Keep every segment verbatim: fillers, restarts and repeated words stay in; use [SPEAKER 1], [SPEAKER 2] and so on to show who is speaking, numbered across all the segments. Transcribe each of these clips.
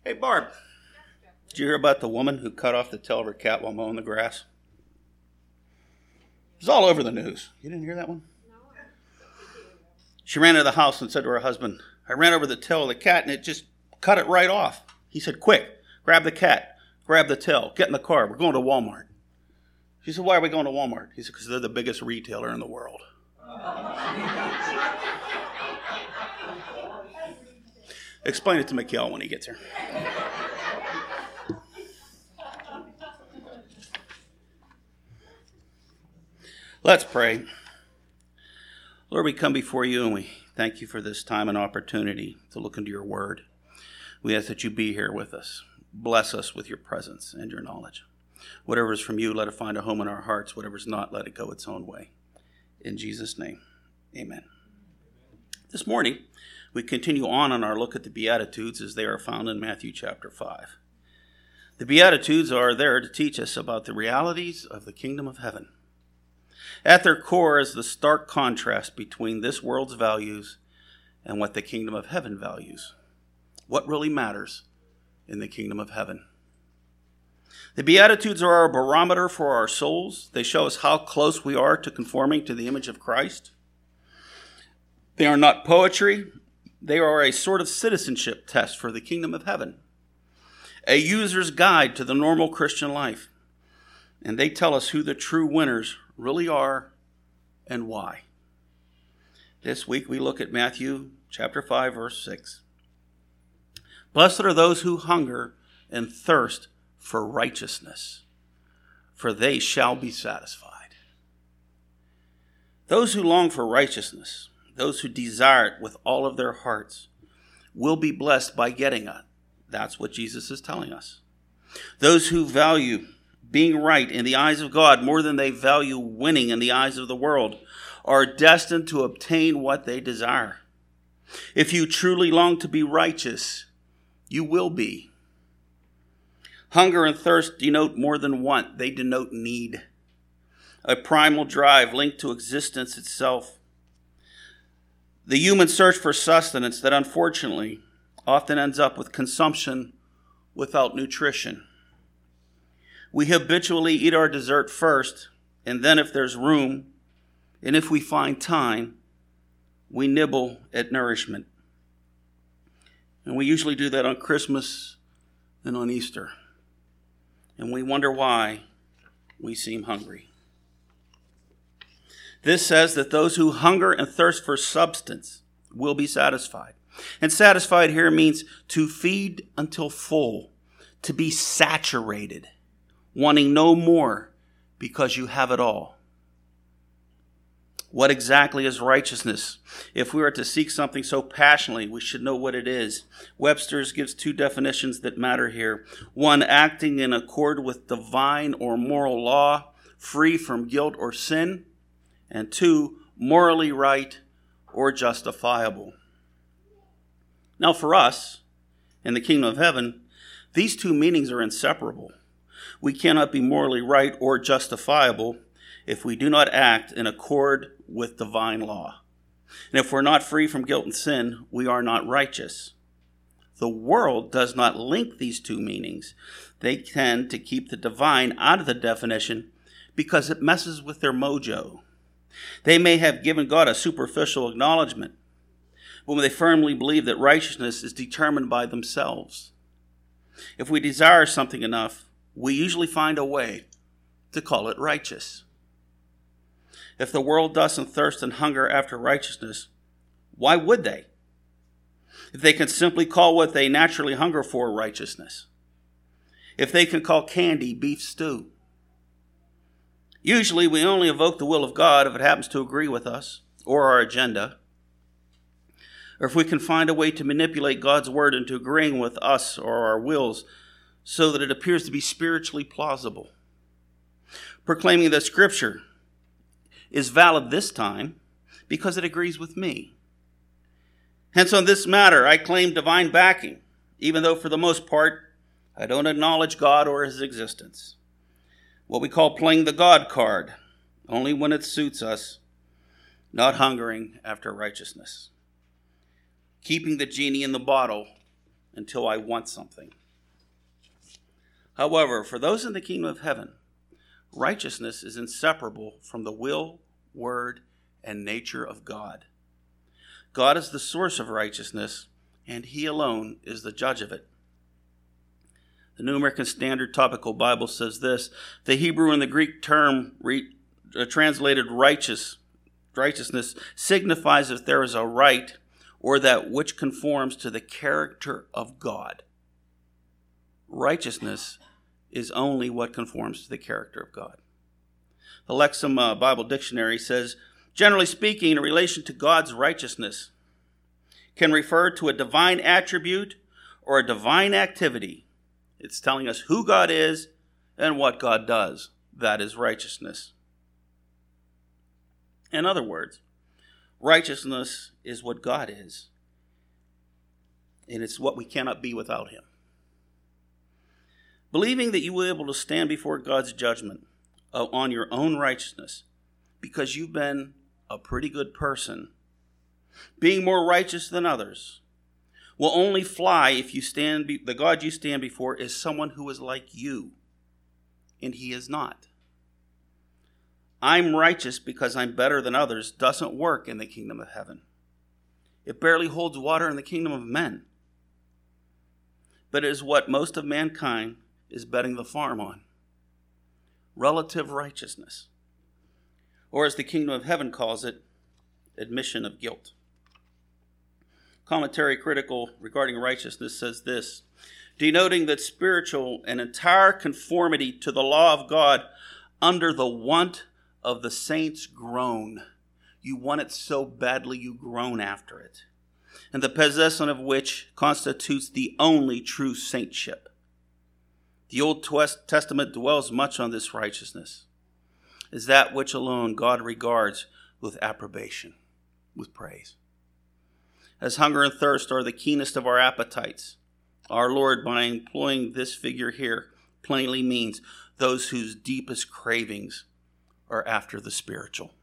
[SPEAKER 1] Hey, Barb, did you hear about the woman who cut off the tail of her cat while mowing the grass? It was all over the news. You didn't hear that one? No. She ran into the house and said to her husband, I ran over the tail of the cat and it just cut it right off. He said, quick, grab the cat, grab the tail, get in the car. We're going to Walmart. She said, why are we going to Walmart? He said, because they're the biggest retailer in the world. Explain it to Mikhail when he gets here. Let's pray. Lord, we come before you and we thank you for this time and opportunity to look into your word. We ask that you be here with us. Bless us with your presence and your knowledge. Whatever is from you, let it find a home in our hearts. Whatever is not, let it go its own way. In Jesus' name, amen. This morning, we continue on in our look at the Beatitudes as they are found in Matthew chapter five. The Beatitudes are there to teach us about the realities of the kingdom of heaven. At their core is the stark contrast between this world's values and what the kingdom of heaven values. What really matters in the kingdom of heaven? The Beatitudes are our barometer for our souls. They show us how close we are to conforming to the image of Christ. They are not poetry. They are a sort of citizenship test for the kingdom of heaven, a user's guide to the normal Christian life. And they tell us who the true winners really are and why. This week we look at Matthew chapter five, verse six. Blessed are those who hunger and thirst for righteousness, for they shall be satisfied. Those who long for righteousness, those who desire it with all of their hearts, will be blessed by getting it. That's what Jesus is telling us. Those who value being right in the eyes of God more than they value winning in the eyes of the world are destined to obtain what they desire. If you truly long to be righteous, you will be. Hunger and thirst denote more than want. They denote need. A primal drive linked to existence itself. The human search for sustenance that unfortunately often ends up with consumption without nutrition. We habitually eat our dessert first, and then if there's room, and if we find time, we nibble at nourishment. And we usually do that on Christmas and on Easter. And we wonder why we seem hungry. This says that those who hunger and thirst for substance will be satisfied. And satisfied here means to feed until full, to be saturated, wanting no more because you have it all. What exactly is righteousness? If we are to seek something so passionately, we should know what it is. Webster's gives two definitions that matter here. One, acting in accord with divine or moral law, free from guilt or sin. And two, morally right or justifiable. Now for us, in the kingdom of heaven, these two meanings are inseparable. We cannot be morally right or justifiable if we do not act in accord with divine law. And if we're not free from guilt and sin, we are not righteous. The world does not link these two meanings. They tend to keep the divine out of the definition because it messes with their mojo. They may have given God a superficial acknowledgement, but when they firmly believe that righteousness is determined by themselves. If we desire something enough, we usually find a way to call it righteous. If the world doesn't thirst and hunger after righteousness, why would they? If they can simply call what they naturally hunger for righteousness. If they can call candy beef stew. Usually we only evoke the will of God if it happens to agree with us or our agenda. Or if we can find a way to manipulate God's word into agreeing with us or our wills so that it appears to be spiritually plausible. Proclaiming that Scripture is valid this time because it agrees with me. Hence, on this matter, I claim divine backing, even though for the most part, I don't acknowledge God or his existence. What we call playing the God card, only when it suits us, not hungering after righteousness. Keeping the genie in the bottle until I want something. However, for those in the kingdom of heaven, righteousness is inseparable from the will, word, and nature of God. God is the source of righteousness, and he alone is the judge of it. The New American Standard Topical Bible says this: the Hebrew and the Greek term re, uh, translated righteous, righteousness signifies if there is a right or that which conforms to the character of God. Righteousness is only what conforms to the character of God. The Lexham uh, Bible Dictionary says, generally speaking, in relation to God's righteousness, can refer to a divine attribute or a divine activity. It's telling us who God is and what God does. That is righteousness. In other words, righteousness is what God is, and it's what we cannot be without him. Believing that you will be able to stand before God's judgment on your own righteousness because you've been a pretty good person, being more righteous than others, will only fly if you stand. Be, the God you stand before is someone who is like you, and he is not. I'm righteous because I'm better than others doesn't work in the kingdom of heaven. It barely holds water in the kingdom of men. But it is what most of mankind is betting the farm on: relative righteousness, or as the kingdom of heaven calls it, admission of guilt. Commentary critical regarding righteousness says this: denoting that spiritual and entire conformity to the law of God under the want of the saints groan. You want it so badly you groan after it, and the possession of which constitutes the only true saintship. The Old Testament dwells much on this righteousness, is that which alone God regards with approbation, with praise. As hunger and thirst are the keenest of our appetites, our Lord, by employing this figure here, plainly means those whose deepest cravings are after the spiritual.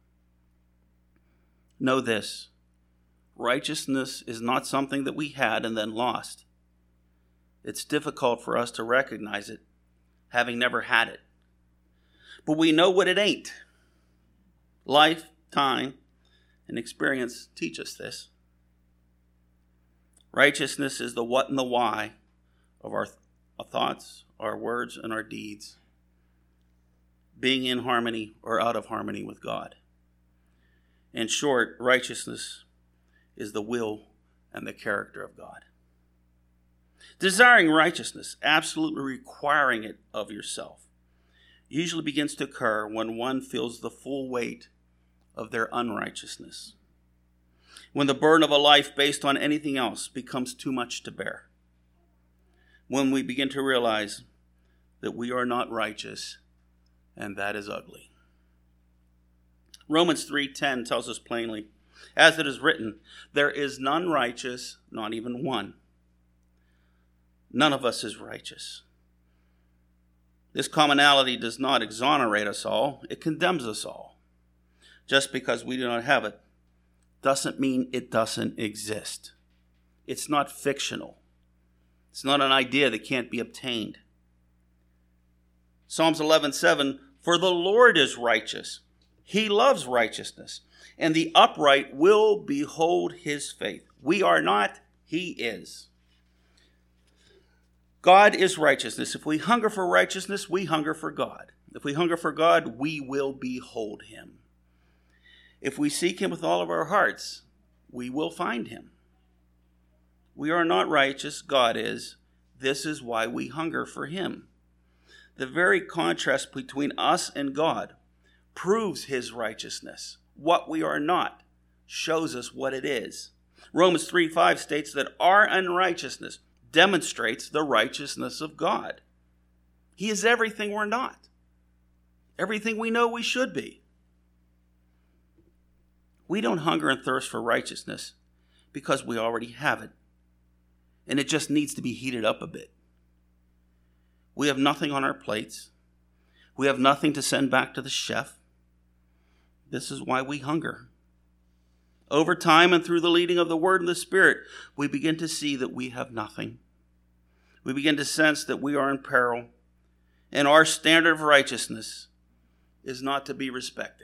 [SPEAKER 1] Know this: righteousness is not something that we had and then lost. It's difficult for us to recognize it, having never had it. But we know what it ain't. Life, time, and experience teach us this. Righteousness is the what and the why of our, th- our thoughts, our words, and our deeds, being in harmony or out of harmony with God. In short, righteousness is the will and the character of God. Desiring righteousness, absolutely requiring it of yourself, usually begins to occur when one feels the full weight of their unrighteousness. When the burden of a life based on anything else becomes too much to bear. When we begin to realize that we are not righteous, and that is ugly. Romans three ten tells us plainly, as it is written, there is none righteous, not even one. None of us is righteous. This commonality does not exonerate us all. It condemns us all. Just because we do not have it doesn't mean it doesn't exist. It's not fictional. It's not an idea that can't be obtained. Psalms eleven seven, for the Lord is righteous. He loves righteousness, and the upright will behold his faith. We are not, he is. God is righteousness. If we hunger for righteousness, we hunger for God. If we hunger for God, we will behold him. If we seek him with all of our hearts, we will find him. We are not righteous, God is. This is why we hunger for him. The very contrast between us and God proves his righteousness. What we are not shows us what it is. Romans three five states that our unrighteousness demonstrates the righteousness of God. He is everything we're not. Everything we know we should be. We don't hunger and thirst for righteousness because we already have it. And it just needs to be heated up a bit. We have nothing on our plates. We have nothing to send back to the chef. This is why we hunger. Over time and through the leading of the Word and the Spirit, we begin to see that we have nothing. We begin to sense that we are in peril, and our standard of righteousness is not to be respected.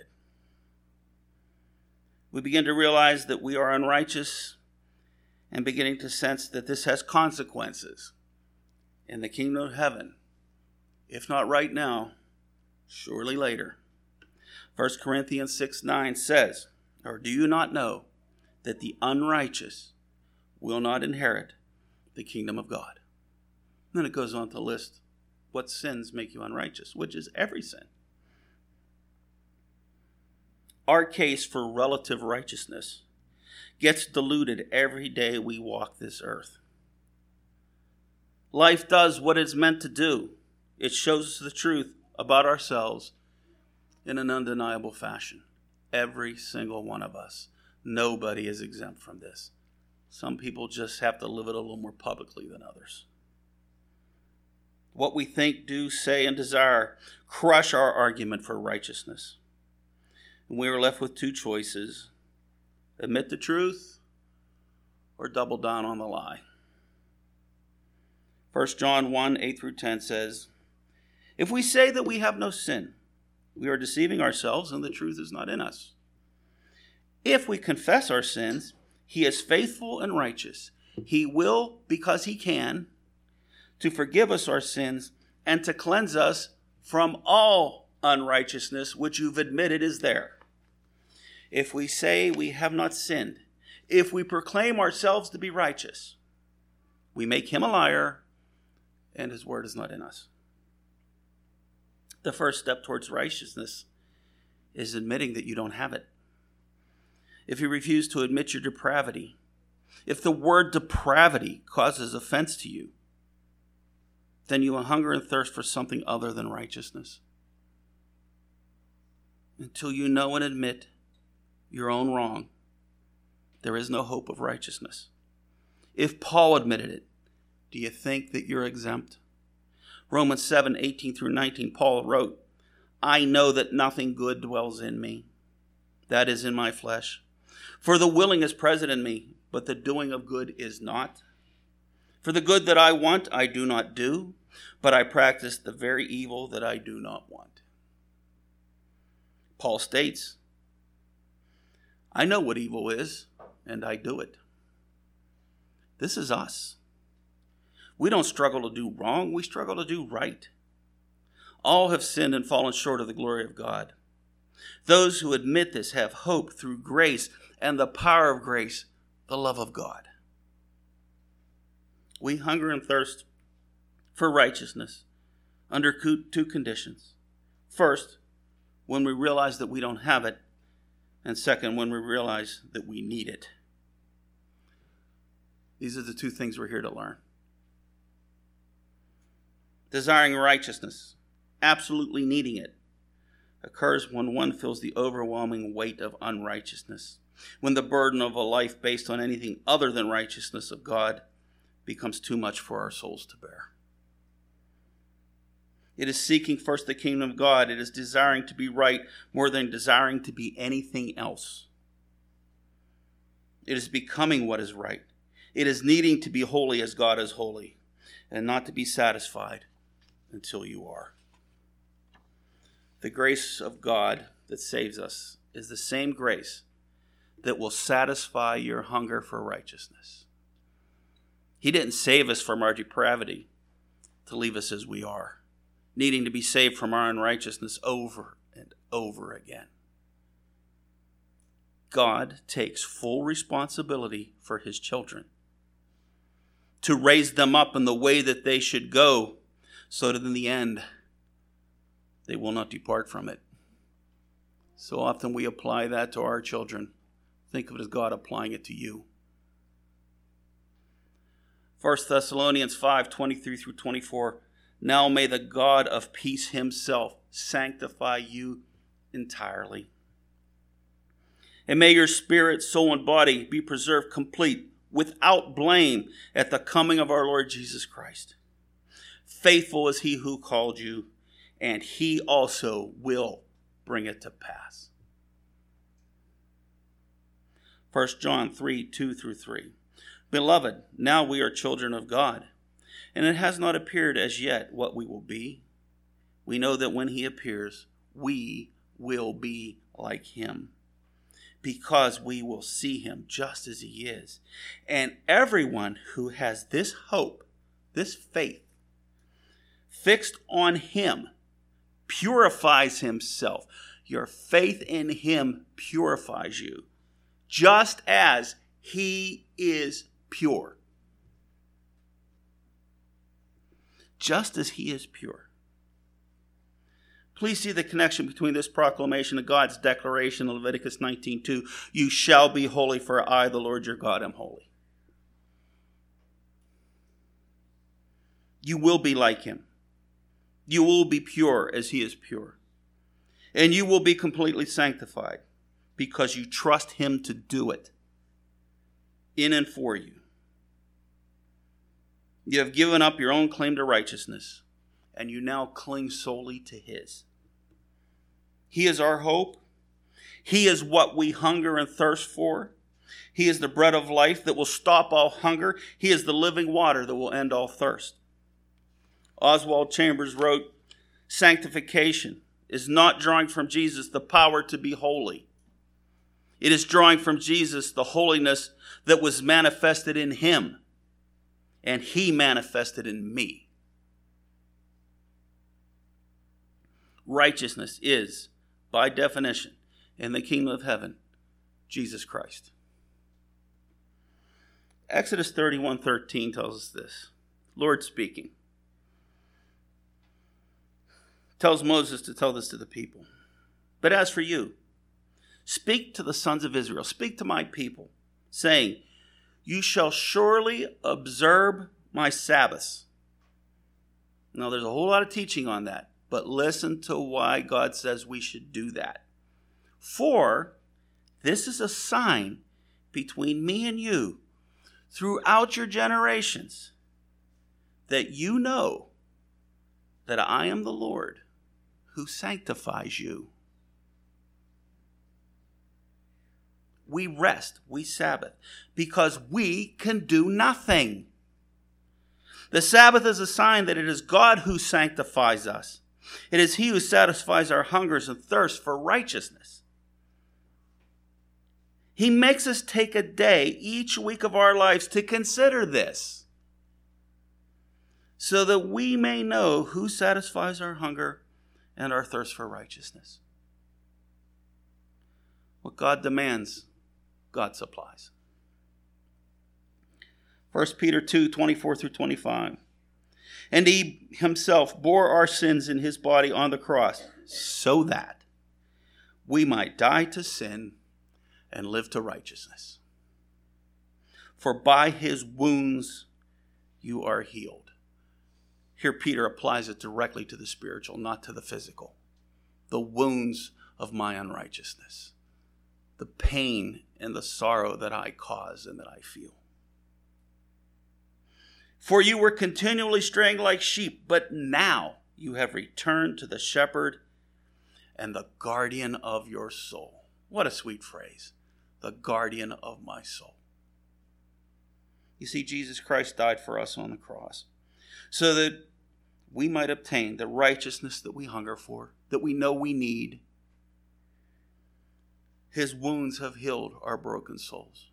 [SPEAKER 1] We begin to realize that we are unrighteous and beginning to sense that this has consequences in the kingdom of heaven. If not right now, surely later. First Corinthians six nine says, or do you not know that the unrighteous will not inherit the kingdom of God? And then it goes on to list what sins make you unrighteous, which is every sin. Our case for relative righteousness gets diluted every day we walk this earth. Life does what it's meant to do. It shows us the truth about ourselves in an undeniable fashion. Every single one of us. Nobody is exempt from this. Some people just have to live it a little more publicly than others. What we think, do, say, and desire crush our argument for righteousness. And we are left with two choices: admit the truth or double down on the lie. First John one, eight through ten says, if we say that we have no sin, we are deceiving ourselves and the truth is not in us. If we confess our sins, he is faithful and righteous. He will, because he can, to forgive us our sins and to cleanse us from all unrighteousness, which you've admitted is there. If we say we have not sinned, if we proclaim ourselves to be righteous, we make him a liar and his word is not in us. The first step towards righteousness is admitting that you don't have it. If you refuse to admit your depravity, if the word depravity causes offense to you, then you will hunger and thirst for something other than righteousness. Until you know and admit your own wrong, there is no hope of righteousness. If Paul admitted it, do you think that you're exempt? Romans seven, eighteen through nineteen, Paul wrote, I know that nothing good dwells in me, that is in my flesh. For the willing is present in me, but the doing of good is not. For the good that I want, I do not do, but I practice the very evil that I do not want. Paul states, I know what evil is, and I do it. This is us. We don't struggle to do wrong, we struggle to do right. All have sinned and fallen short of the glory of God. Those who admit this have hope through grace and the power of grace, the love of God. We hunger and thirst for righteousness under two conditions. First, when we realize that we don't have it, and second, when we realize that we need it. These are the two things we're here to learn. Desiring righteousness, absolutely needing it, occurs when one feels the overwhelming weight of unrighteousness, when the burden of a life based on anything other than righteousness of God becomes too much for our souls to bear. It is seeking first the kingdom of God. It is desiring to be right more than desiring to be anything else. It is becoming what is right. It is needing to be holy as God is holy, and not to be satisfied until you are. The grace of God that saves us is the same grace that will satisfy your hunger for righteousness. He didn't save us from our depravity to leave us as we are, needing to be saved from our unrighteousness over and over again. God takes full responsibility for his children, to raise them up in the way that they should go, so that in the end, they will not depart from it. So often we apply that to our children. Think of it as God applying it to you. First Thessalonians five, twenty-three through twenty-four. Now may the God of peace himself sanctify you entirely. And may your spirit, soul, and body be preserved complete, without blame, at the coming of our Lord Jesus Christ. Faithful is he who called you, and he also will bring it to pass. First John three, two through three. Beloved, now we are children of God, and it has not appeared as yet what we will be. We know that when he appears, we will be like him, because we will see him just as he is. And everyone who has this hope, this faith, fixed on him, purifies himself. Your faith in him purifies you, just as he is pure. Just as he is pure. Please see the connection between this proclamation and God's declaration in Leviticus nineteen two. You shall be holy, for I, the Lord your God, am holy. You will be like him. You will be pure as he is pure. And you will be completely sanctified because you trust him to do it in and for you. You have given up your own claim to righteousness, and you now cling solely to his. He is our hope. He is what we hunger and thirst for. He is the bread of life that will stop all hunger. He is the living water that will end all thirst. Oswald Chambers wrote, sanctification is not drawing from Jesus the power to be holy. It is drawing from Jesus the holiness that was manifested in him, and he manifested in me. Righteousness is, by definition, in the kingdom of heaven, Jesus Christ. Exodus thirty-one thirteen tells us this. Lord speaking. Tells Moses to tell this to the people. But as for you, speak to the sons of Israel, speak to my people, saying, you shall surely observe my Sabbaths. Now, there's a whole lot of teaching on that, but listen to why God says we should do that. For this is a sign between me and you throughout your generations, that you know that I am the Lord who sanctifies you. We rest, we Sabbath, because we can do nothing. The Sabbath is a sign that it is God who sanctifies us. It is he who satisfies our hungers and thirsts for righteousness. He makes us take a day each week of our lives to consider this, so that we may know who satisfies our hunger and our thirst for righteousness. What God demands, God supplies. First Peter two, twenty-four through twenty-five. And he himself bore our sins in his body on the cross, so that we might die to sin and live to righteousness. For by his wounds you are healed. Here Peter applies it directly to the spiritual, not to the physical. The wounds of my unrighteousness. The pain and the sorrow that I cause and that I feel. For you were continually straying like sheep, but now you have returned to the shepherd and the guardian of your soul. What a sweet phrase. The guardian of my soul. You see, Jesus Christ died for us on the cross, so that we might obtain the righteousness that we hunger for, that we know we need. His wounds have healed our broken souls.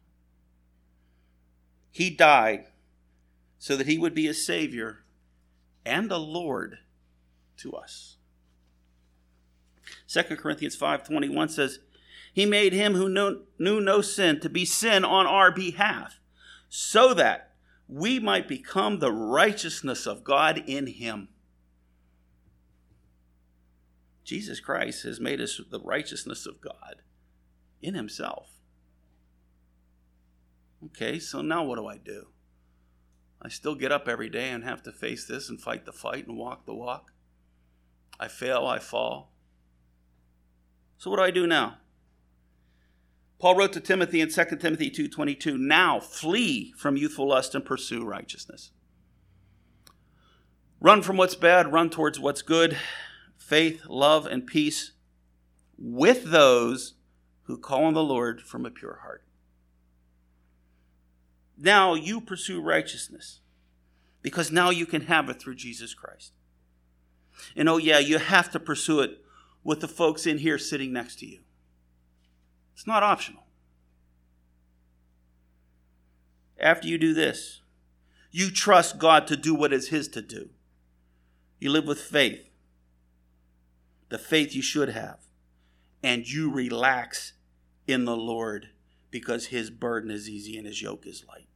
[SPEAKER 1] He died so that he would be a Savior and a Lord to us. Second Corinthians five twenty-one says, he made him who knew, knew no sin to be sin on our behalf, so that we might become the righteousness of God in him. Jesus Christ has made us the righteousness of God in himself. Okay, so now what do I do? I still get up every day and have to face this and fight the fight and walk the walk. I fail, I fall. So what do I do now? Paul wrote to Timothy in Second Timothy two twenty-two, now flee from youthful lust and pursue righteousness. Run from what's bad, run towards what's good. Faith, love, and peace with those who call on the Lord from a pure heart. Now you pursue righteousness, because now you can have it through Jesus Christ. And oh yeah, you have to pursue it with the folks in here sitting next to you. It's not optional. After you do this, you trust God to do what is his to do. You live with faith, the faith you should have, and you relax in the Lord because his burden is easy and his yoke is light.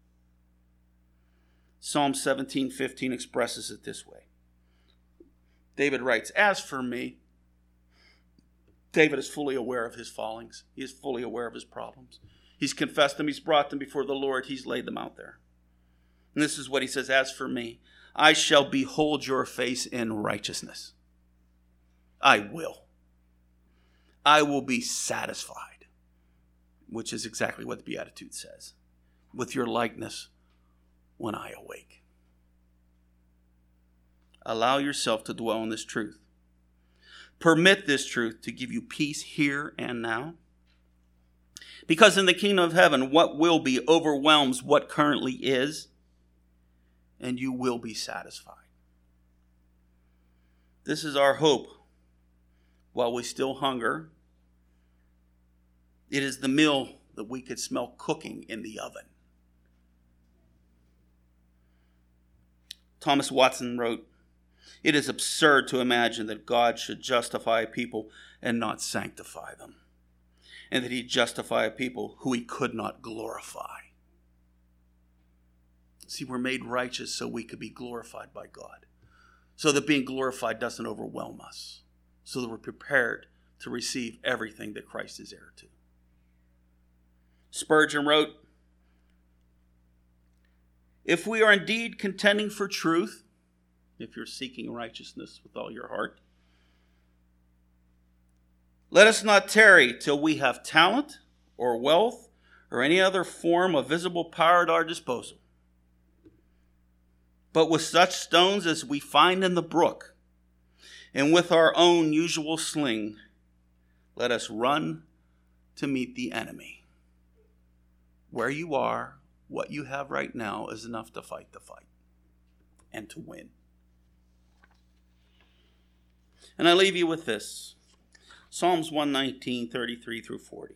[SPEAKER 1] Psalm seventeen fifteen expresses it this way. David writes, "As for me," David is fully aware of his fallings. He is fully aware of his problems. He's confessed them. He's brought them before the Lord. He's laid them out there. And this is what he says, "As for me, I shall behold your face in righteousness." I will. I will be satisfied, which is exactly what the Beatitude says, with your likeness when I awake. Allow yourself to dwell in this truth. Permit this truth to give you peace here and now. Because in the kingdom of heaven, what will be overwhelms what currently is, and you will be satisfied. This is our hope while we still hunger. It is the meal that we could smell cooking in the oven. Thomas Watson wrote, "It is absurd to imagine that God should justify people and not sanctify them, and that he'd justify a people who he could not glorify." See, we're made righteous so we could be glorified by God, so that being glorified doesn't overwhelm us, so that we're prepared to receive everything that Christ is heir to. Spurgeon wrote, "If we are indeed contending for truth," if you're seeking righteousness with all your heart, "let us not tarry till we have talent or wealth or any other form of visible power at our disposal. But with such stones as we find in the brook, and with our own usual sling, let us run to meet the enemy. Where you are, what you have right now is enough to fight the fight and to win." And I leave you with this. Psalms one nineteen, thirty-three through forty.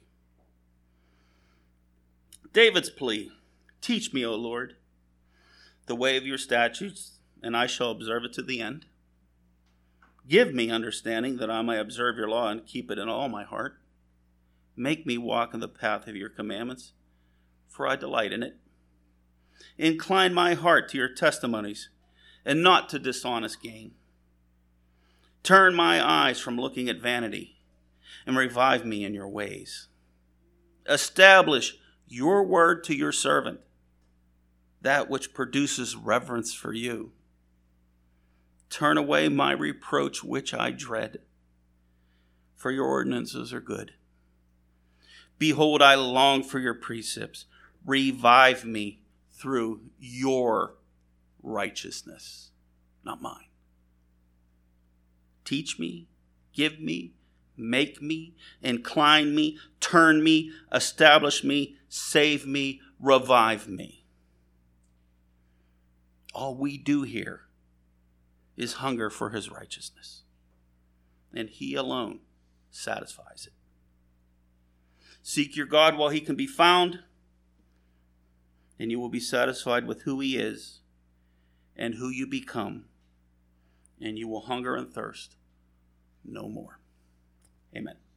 [SPEAKER 1] David's plea, "Teach me, O Lord, the way of your statutes, and I shall observe it to the end. Give me understanding that I may observe your law and keep it in all my heart. Make me walk in the path of your commandments, for I delight in it. Incline my heart to your testimonies and not to dishonest gain. Turn my eyes from looking at vanity and revive me in your ways. Establish your word to your servant, that which produces reverence for you. Turn away my reproach which I dread, for your ordinances are good. Behold, I long for your precepts. Revive me through your righteousness, not mine. Teach me, give me, make me, incline me, turn me, establish me, save me, revive me." All we do here is hunger for his righteousness, and he alone satisfies it. Seek your God while he can be found, and you will be satisfied with who he is and who you become, and you will hunger and thirst no more. Amen.